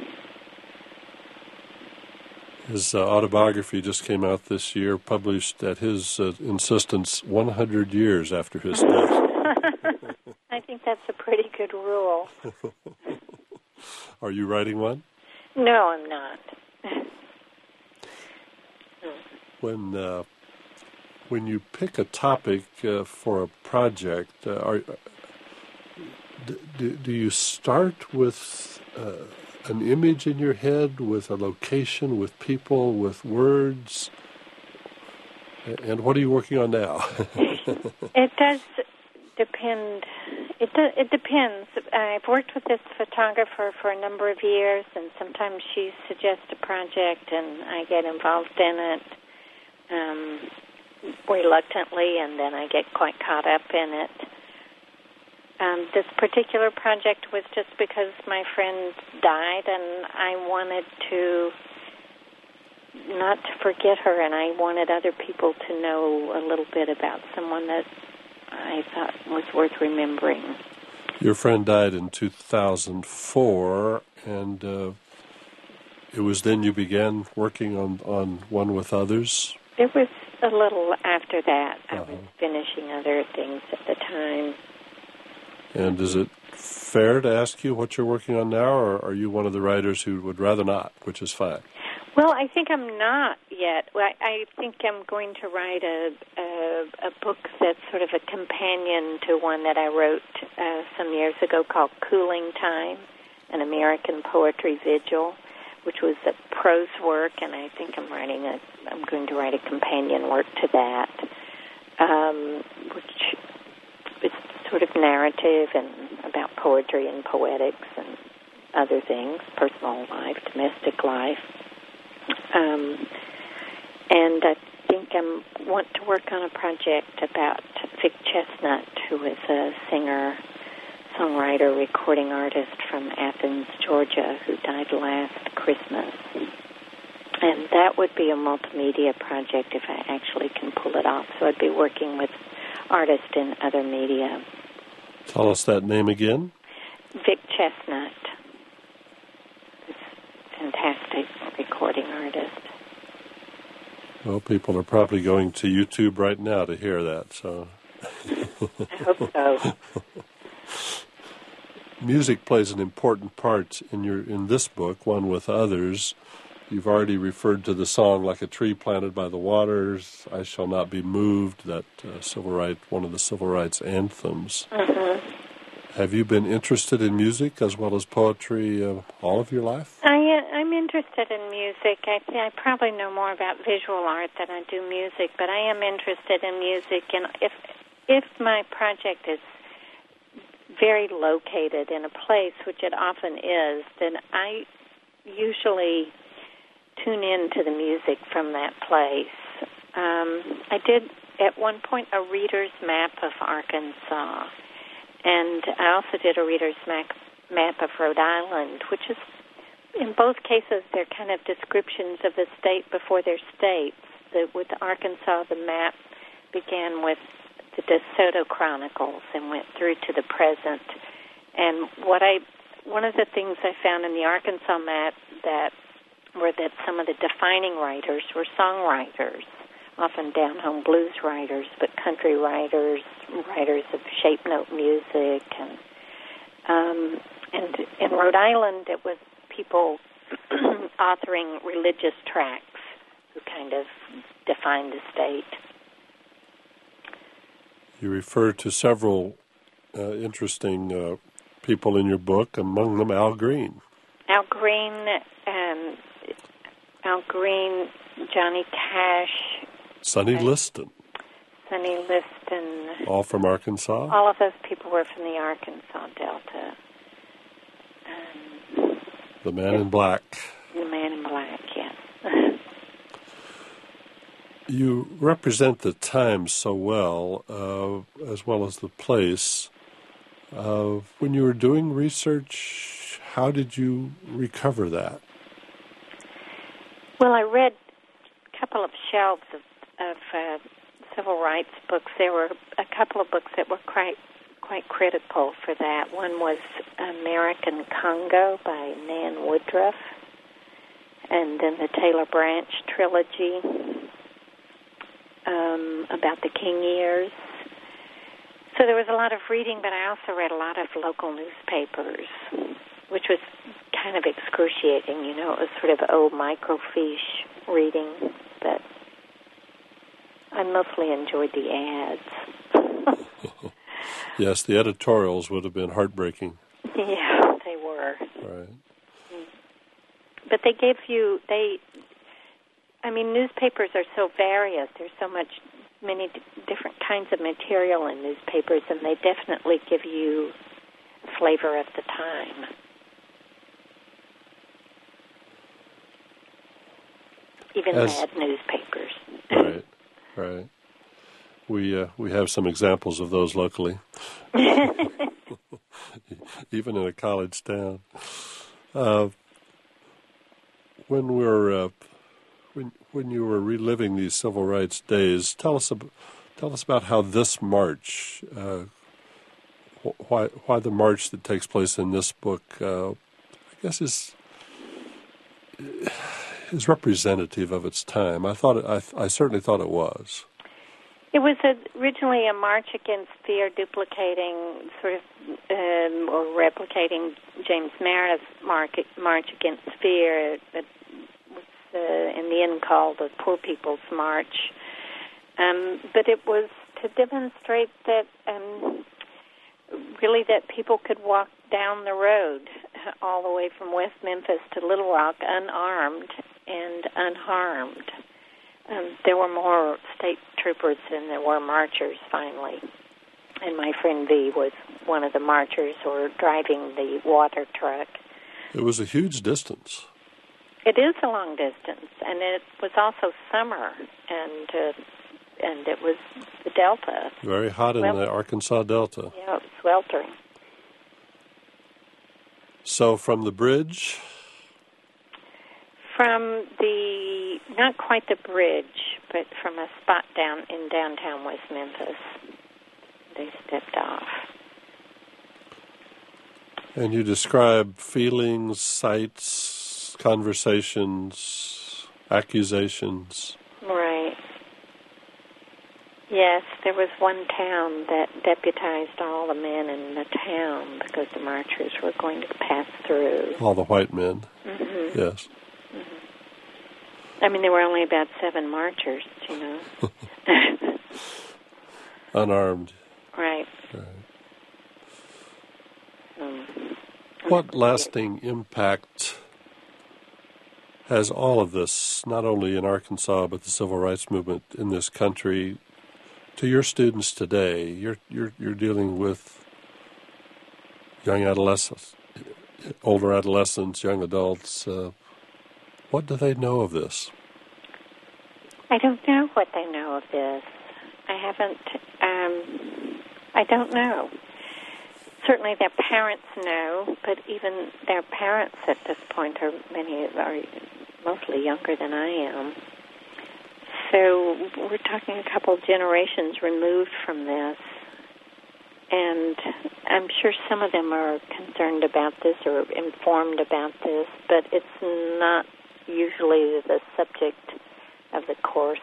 [SPEAKER 2] His uh, autobiography just came out this year, published at his uh, insistence one hundred years after his death.
[SPEAKER 3] I think that's a pretty good rule.
[SPEAKER 2] Are you writing one?
[SPEAKER 3] No, I'm not.
[SPEAKER 2] When uh, when you pick a topic uh, for a project, uh, are, do, do you start with uh, an image in your head, with a location, with people, with words? And what are you working on now?
[SPEAKER 3] It does depend. It do, it depends. I've worked with this photographer for a number of years, and sometimes she suggests a project, and I get involved in it um, reluctantly, and then I get quite caught up in it. Um, this particular project was just because my friend died, and I wanted to not to forget her, and I wanted other people to know a little bit about someone that I thought was worth remembering.
[SPEAKER 2] Your friend died in two thousand four, and uh, it was then you began working on, on One with Others?
[SPEAKER 3] It was a little after that. I
[SPEAKER 2] Uh-huh.
[SPEAKER 3] was finishing other things at the time.
[SPEAKER 2] And is it fair to ask you what you're working on now, or are you one of the writers who would rather not, which is fine?
[SPEAKER 3] Well, I think I'm not yet. I, I think I'm going to write a, a a book that's sort of a companion to one that I wrote uh, some years ago called Cooling Time, an American Poetry Vigil, which was a prose work, and I think I'm writing a I'm going to write a companion work to that, um, which is sort of narrative and about poetry and poetics and other things, personal life, domestic life. Um, and I think I want to work on a project about Vic Chestnut, who is a singer, songwriter, recording artist from Athens, Georgia, who died last Christmas. And that would be a multimedia project if I actually can pull it off. So I'd be working with artists in other media.
[SPEAKER 2] Tell us that name again.
[SPEAKER 3] Vic Chestnut. Fantastic recording artist.
[SPEAKER 2] Well, people are probably going to YouTube right now to hear that. So,
[SPEAKER 3] I hope so.
[SPEAKER 2] Music plays an important part in your in this book, One with Others. You've already referred to the song "Like a Tree Planted by the Waters," "I Shall Not Be Moved," that uh, civil right, one of the civil rights anthems.
[SPEAKER 3] Mm-hmm.
[SPEAKER 2] Have you been interested in music as well as poetry uh, all of your life?
[SPEAKER 3] I, uh, I'm interested interested in music. I think I probably know more about visual art than I do music, but I am interested in music. And if if my project is very located in a place, which it often is, then I usually tune in to the music from that place. Um, I did, at one point, a reader's map of Arkansas, and I also did a reader's map, map of Rhode Island, which is, in both cases, they're kind of descriptions of the state before their states. The, with Arkansas, the map began with the DeSoto Chronicles and went through to the present. And what I, one of the things I found in the Arkansas map that were that some of the defining writers were songwriters, often down-home blues writers, but country writers, writers of shape note music, and um, and in Rhode Island it was people authoring religious tracts who kind of defined the state.
[SPEAKER 2] You refer to several uh, interesting uh, people in your book, among them Al Green.
[SPEAKER 3] Al Green, um, Al Green, Johnny Cash,
[SPEAKER 2] Sonny Liston.
[SPEAKER 3] Sonny Liston.
[SPEAKER 2] All from Arkansas?
[SPEAKER 3] All of those people were from the Arkansas Delta. Um,
[SPEAKER 2] the Man in Black.
[SPEAKER 3] The Man in Black, yes.
[SPEAKER 2] You represent the time so well, uh, as well as the place. Uh, when you were doing research, how did you recover that?
[SPEAKER 3] Well, I read a couple of shelves of, of uh, civil rights books. There were a couple of books that were quite quite critical for that. One was American Congo by Nan Woodruff, and then the Taylor Branch trilogy um, about the King years. So there was a lot of reading, but I also read a lot of local newspapers, which was kind of excruciating. You know, it was sort of old microfiche reading, but I mostly enjoyed the ads.
[SPEAKER 2] Yes, the editorials would have been heartbreaking.
[SPEAKER 3] Yeah, they were.
[SPEAKER 2] Right.
[SPEAKER 3] But they gave you, they, I mean, newspapers are so various. There's so much, many d- different kinds of material in newspapers, and they definitely give you a flavor of the time. Even
[SPEAKER 2] As,
[SPEAKER 3] bad newspapers.
[SPEAKER 2] Right, right. We uh, we have some examples of those locally, even in a college town. Uh, when we're uh, when when you were reliving these civil rights days, tell us ab- tell us about how this march, uh, wh- why why the march that takes place in this book, uh, I guess is. is representative of its time. I thought it, I, I certainly thought it was.
[SPEAKER 3] It was a, originally a march against fear, duplicating sort of um, or replicating James Meredith's march, march against fear. That was uh, in the end called the Poor People's March. Um, but it was to demonstrate that um, really that people could walk down the road all the way from West Memphis to Little Rock unarmed and unharmed. Um, there were more state troopers than there were marchers, finally. And my friend V was one of the marchers or driving the water truck.
[SPEAKER 2] It was a huge distance.
[SPEAKER 3] It is a long distance, and it was also summer, and uh, and it was the Delta.
[SPEAKER 2] Very hot in well, the Arkansas Delta.
[SPEAKER 3] Yeah, it was sweltering.
[SPEAKER 2] So from the bridge?
[SPEAKER 3] From the, not quite the bridge, but from a spot down in downtown West Memphis, they stepped off.
[SPEAKER 2] And you describe feelings, sights, conversations, accusations.
[SPEAKER 3] Right. Yes, there was one town that deputized all the men in the town because the marchers were going to pass through.
[SPEAKER 2] All the white men.
[SPEAKER 3] Mm-hmm.
[SPEAKER 2] Yes.
[SPEAKER 3] I mean, there were only about seven marchers, you know.
[SPEAKER 2] Unarmed.
[SPEAKER 3] Right.
[SPEAKER 2] Right.
[SPEAKER 3] Um,
[SPEAKER 2] what lasting impact has all of this, not only in Arkansas, but the civil rights movement in this country, to your students today? You're you're you're dealing with young adolescents, older adolescents, young adults. Uh, what do they know of this?
[SPEAKER 3] I don't know what they know of this. I haven't, um, I don't know. Certainly their parents know, but even their parents at this point are, many are mostly younger than I am. So we're talking a couple generations removed from this. And I'm sure some of them are concerned about this or informed about this, but it's not usually the subject of the course.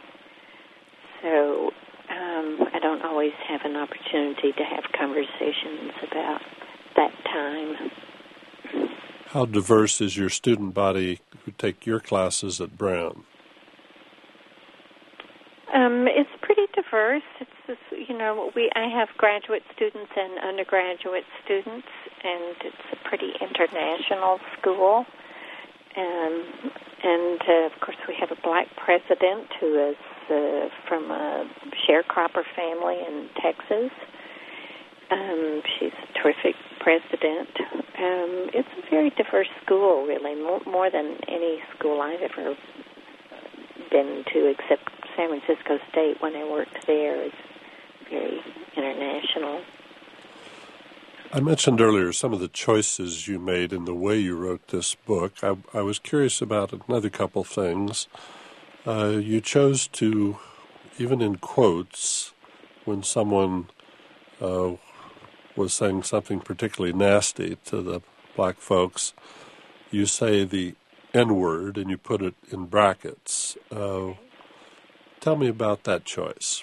[SPEAKER 3] So um, I don't always have an opportunity to have conversations about that time.
[SPEAKER 2] How diverse is your student body who take your classes at Brown?
[SPEAKER 3] Um, it's pretty diverse. It's just, you know, we I have graduate students and undergraduate students, and it's a pretty international school. Um, and, uh, of course, we have a black president who is uh, from a sharecropper family in Texas. Um, she's a terrific president. Um, it's a very diverse school, really, more, more than any school I've ever been to, except San Francisco State when I worked there. It's very international.
[SPEAKER 2] I mentioned earlier some of the choices you made in the way you wrote this book. I, I was curious about another couple things. Uh, you chose to, even in quotes, when someone uh, was saying something particularly nasty to the black folks, you say the N-word and you put it in brackets. Uh, tell me about that choice.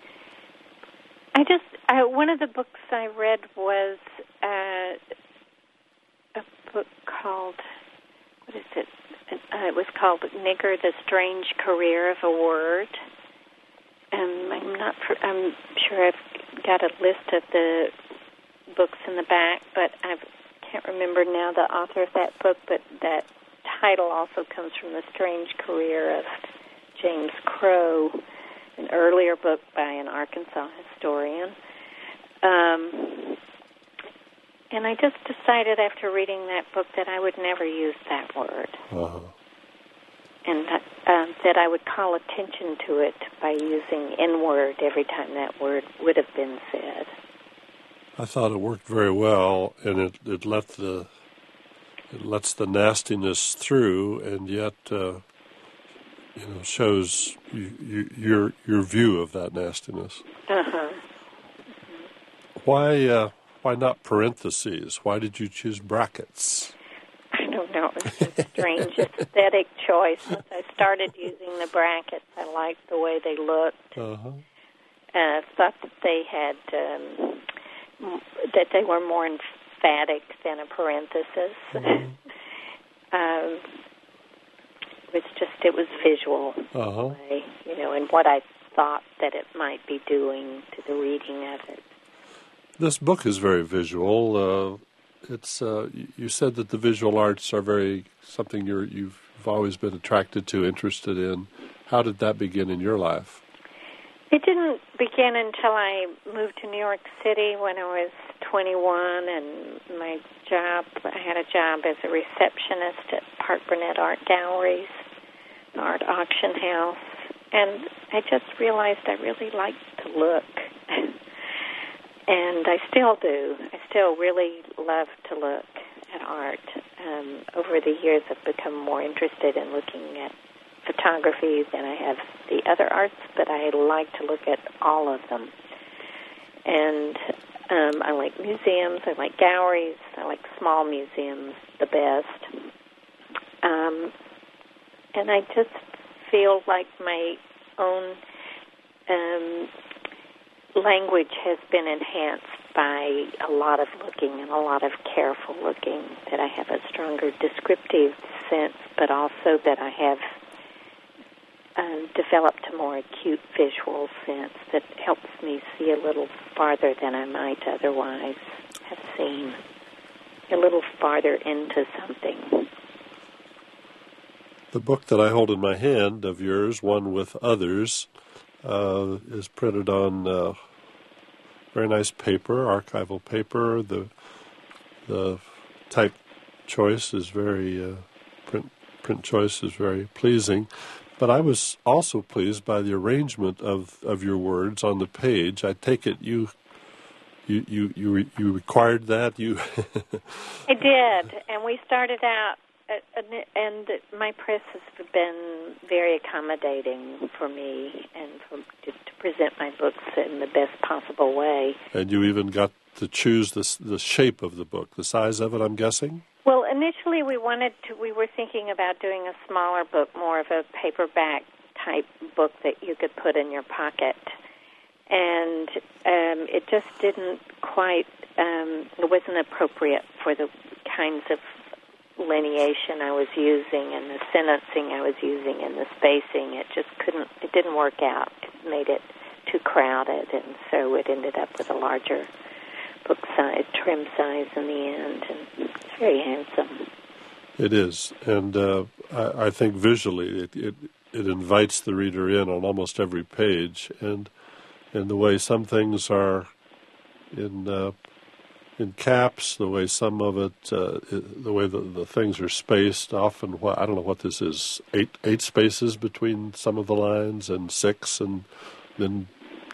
[SPEAKER 3] I just, I, one of the books I read was uh, a book called, what is it? Uh, it was called Nigger, The Strange Career of a Word. Um, I'm not, I'm sure I've got a list of the books in the back, but I can't remember now the author of that book, but that title also comes from The Strange Career of James Crow, an earlier book by an Arkansas historian. Um, and I just decided after reading that book that I would never use that word.
[SPEAKER 2] Uh-huh.
[SPEAKER 3] And that, um, that I would call attention to it by using N-word every time that word would have been said.
[SPEAKER 2] I thought it worked very well, and it, it let the it lets the nastiness through, and yet uh, you know shows you, you, your your view of that nastiness.
[SPEAKER 3] Uh-huh.
[SPEAKER 2] Why uh, why not parentheses? Why did you choose brackets?
[SPEAKER 3] I don't know. It was a strange aesthetic choice. Once I started using the brackets, I liked the way they looked.
[SPEAKER 2] Uh-huh.
[SPEAKER 3] And I thought that they had um, that they were more emphatic than a parenthesis. Mm-hmm. um, it was just it was visual,
[SPEAKER 2] uh-huh.
[SPEAKER 3] way, you know, and what I thought that it might be doing to the reading of it.
[SPEAKER 2] This book is very visual. Uh, it's uh, you said that the visual arts are very something you're, you've always been attracted to, interested in. How did that begin in your life?
[SPEAKER 3] It didn't begin until I moved to New York City when I was twenty-one, and my job, I had a job as a receptionist at Park Burnett Art Galleries, an art auction house, and I just realized I really liked to look. And I still do. I still really love to look at art. Um, over the years, I've become more interested in looking at photography than I have the other arts, but I like to look at all of them. And um, I like museums. I like galleries. I like small museums the best. Um, and I just feel like my own um language has been enhanced by a lot of looking and a lot of careful looking, that I have a stronger descriptive sense, but also that I have uh, developed a more acute visual sense that helps me see a little farther than I might otherwise have seen, a little farther into something.
[SPEAKER 2] The book that I hold in my hand of yours, One with Others, uh, is printed on uh, very nice paper, archival paper. The the type choice is very uh, print print choice is very pleasing. But I was also pleased by the arrangement of, of your words on the page. I take it you you you you, re, you required that you.
[SPEAKER 3] I did, and we started out. Uh, and my press has been very accommodating for me and for, to, to present my books in the best possible way.
[SPEAKER 2] And you even got to choose the the shape of the book, the size of it, I'm guessing?
[SPEAKER 3] Well, initially we wanted to, we were thinking about doing a smaller book, more of a paperback type book that you could put in your pocket. And um, it just didn't quite, um, it wasn't appropriate for the kinds of lineation I was using and the sentencing I was using and the spacing. It just couldn't, it didn't work out. It made it too crowded, and so it ended up with a larger book size, trim size in the end, and it's very handsome.
[SPEAKER 2] It is, and uh, I, I think visually it, it it invites the reader in on almost every page, and and the way some things are in uh, in caps, the way some of it, uh, the way the, the things are spaced. Often, what I don't know what this is, eight eight spaces between some of the lines, and six, and then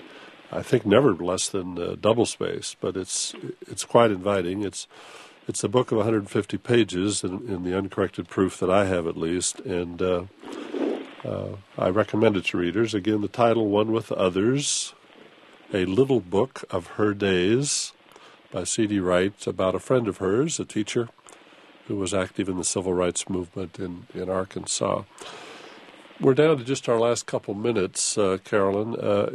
[SPEAKER 2] I think never less than uh, double space. But it's it's quite inviting. It's it's a book of one hundred fifty pages in, in the uncorrected proof that I have, at least, and uh, uh, I recommend it to readers. Again, the title, One with Others, a little book of her days, by C D Wright, about a friend of hers, a teacher who was active in the civil rights movement in, in Arkansas. We're down to just our last couple minutes, uh, Carolyn. Uh,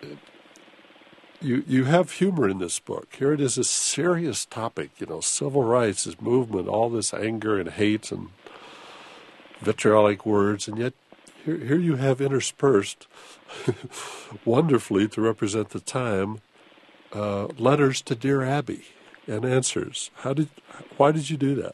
[SPEAKER 2] you you have humor in this book. Here it is, a serious topic, you know, civil rights, this movement, all this anger and hate and vitriolic words, and yet here, here you have interspersed wonderfully, to represent the time, Uh, letters to Dear Abby and answers. How did? Why did you do that?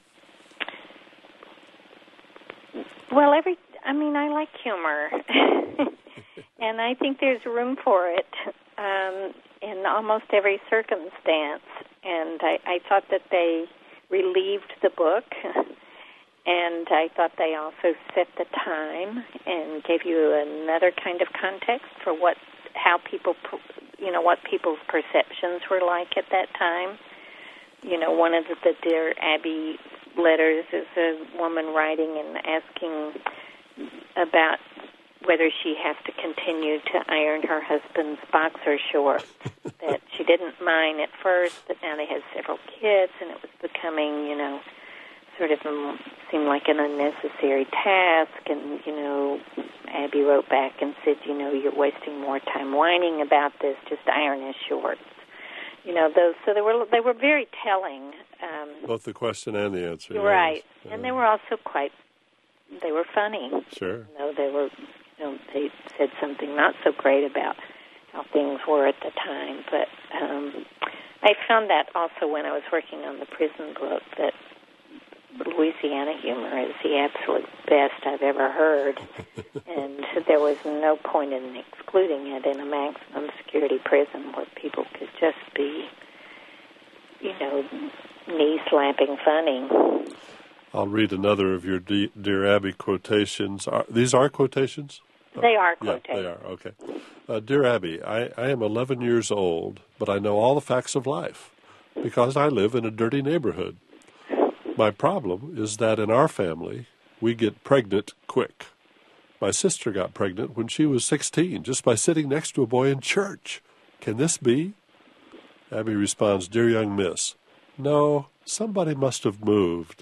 [SPEAKER 3] Well, every. I mean, I like humor, and I think there's room for it um, in almost every circumstance. And I, I thought that they relieved the book, and I thought they also set the time and gave you another kind of context for what, how people. You know, what people's perceptions were like at that time. You know, one of the, the Dear Abby letters is a woman writing and asking about whether she has to continue to iron her husband's boxer shorts. That she didn't mind at first, but now they had several kids, and it was becoming, you know, sort of um, seemed like an unnecessary task. And, you know, Abby wrote back and said, you know, you're wasting more time whining about this. Just iron his shorts. You know, those. So they were they were very telling. Um,
[SPEAKER 2] Both the question and the answer.
[SPEAKER 3] Right,
[SPEAKER 2] yes.
[SPEAKER 3] And they were also quite. They were funny.
[SPEAKER 2] Sure.
[SPEAKER 3] You know, they were. You know, they said something not so great about how things were at the time, but um, I found that also when I was working on the prison book, that Louisiana humor is the absolute best I've ever heard, and there was no point in excluding it in a maximum security prison where people could just be, you know, knee-slapping funny.
[SPEAKER 2] I'll read another of your De- Dear Abby quotations. Are, these are quotations?
[SPEAKER 3] They are quotations.
[SPEAKER 2] Yeah, they are, okay. Uh, Dear Abby, I, I am eleven years old, but I know all the facts of life because I live in a dirty neighborhood. My problem is that in our family, we get pregnant quick. My sister got pregnant when she was sixteen, just by sitting next to a boy in church. Can this be? Abby responds, Dear young miss, no, somebody must have moved.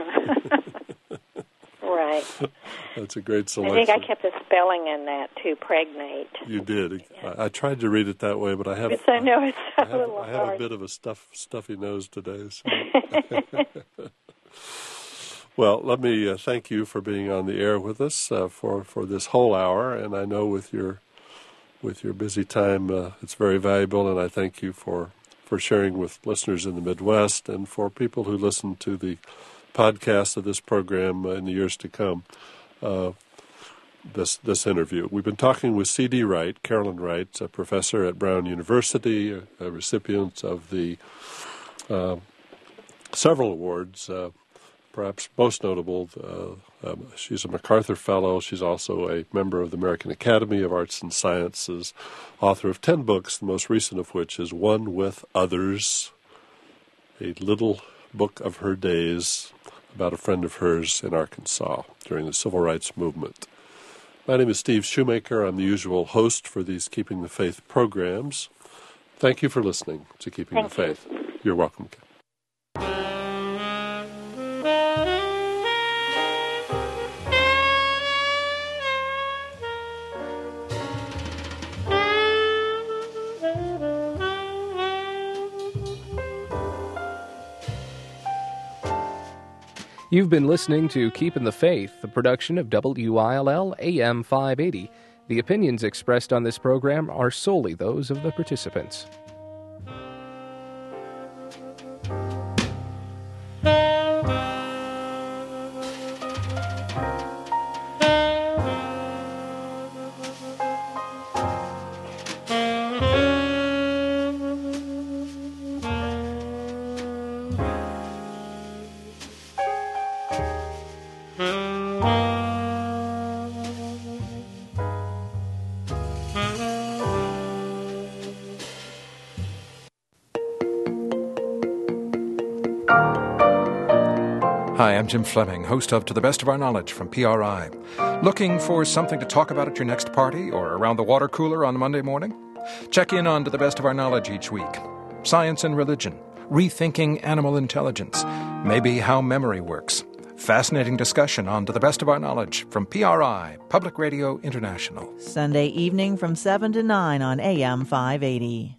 [SPEAKER 3] Right.
[SPEAKER 2] That's a great selection.
[SPEAKER 3] I think I kept a spelling in that, too, pregnate.
[SPEAKER 2] You did. Yeah. I, I tried to read it that way, but I have,
[SPEAKER 3] yes, I know it's a
[SPEAKER 2] I have,
[SPEAKER 3] little
[SPEAKER 2] I have
[SPEAKER 3] hard.
[SPEAKER 2] a bit of a stuff, stuffy nose today. So. Well, let me uh, thank you for being on the air with us uh, for, for this whole hour, and I know with your with your busy time, uh, it's very valuable, and I thank you for, for sharing with listeners in the Midwest and for people who listen to the podcast of this program uh, in the years to come. uh, this this interview. We've been talking with C D. Wright, Carolyn Wright, a professor at Brown University, a, a recipient of the uh, several awards, uh, perhaps most notable. Uh, um, she's a MacArthur Fellow. She's also a member of the American Academy of Arts and Sciences, author of ten books, the most recent of which is One with Others, a little book of her days about a friend of hers in Arkansas during the Civil Rights Movement. My name is Steve Shoemaker. I'm the usual host for these Keeping the Faith programs. Thank you for listening to Keeping
[SPEAKER 3] Thank
[SPEAKER 2] the Faith. You. You're welcome.
[SPEAKER 1] You've been listening to Keeping the Faith, the production of W I L L A M five eighty. The opinions expressed on this program are solely those of the participants.
[SPEAKER 4] Hi, I'm Jim Fleming, host of To the Best of Our Knowledge from P R I. Looking for something to talk about at your next party or around the water cooler on Monday morning? Check in on To the Best of Our Knowledge each week. Science and religion, rethinking animal intelligence, maybe how memory works. Fascinating discussion on To the Best of Our Knowledge from P R I, Public Radio International.
[SPEAKER 5] Sunday evening from seven to nine on A M five eighty.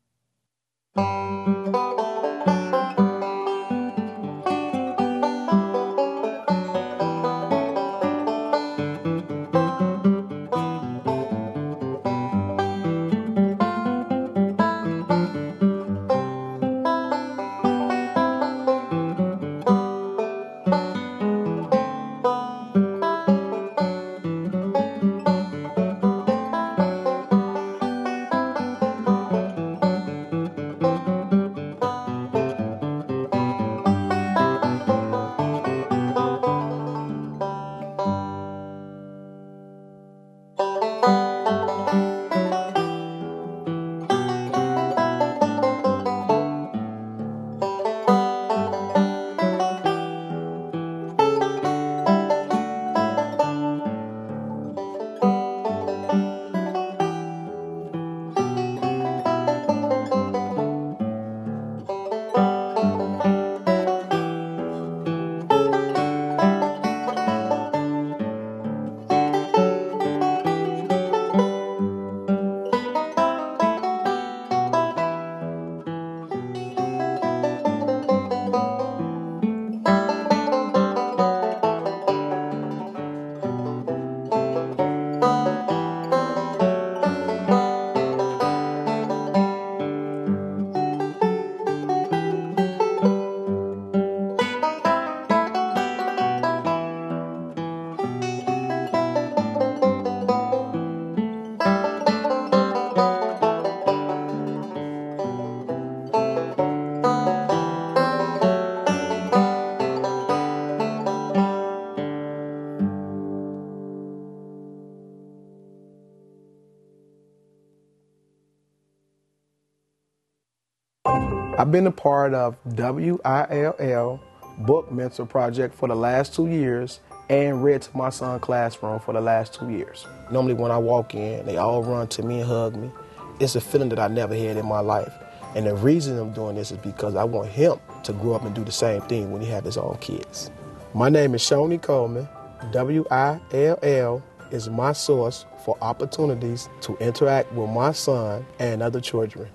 [SPEAKER 6] I've been a part of W I L L Book Mentor Project for the last two years and Read to My Son Classroom for the last two years. Normally when I walk in, they all run to me and hug me. It's a feeling that I never had in my life. And the reason I'm doing this is because I want him to grow up and do the same thing when he had his own kids. My name is Shoni Coleman. W I L L is my source for opportunities to interact with my son and other children.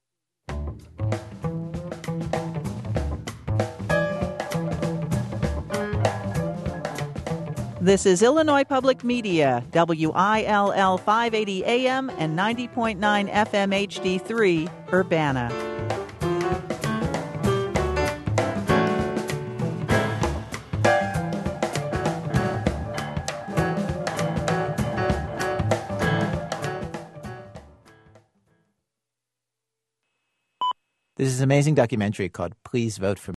[SPEAKER 5] This is Illinois Public Media, W I L L five eighty A M and ninety point nine F M H D three, Urbana.
[SPEAKER 7] There's this amazing documentary called Please Vote for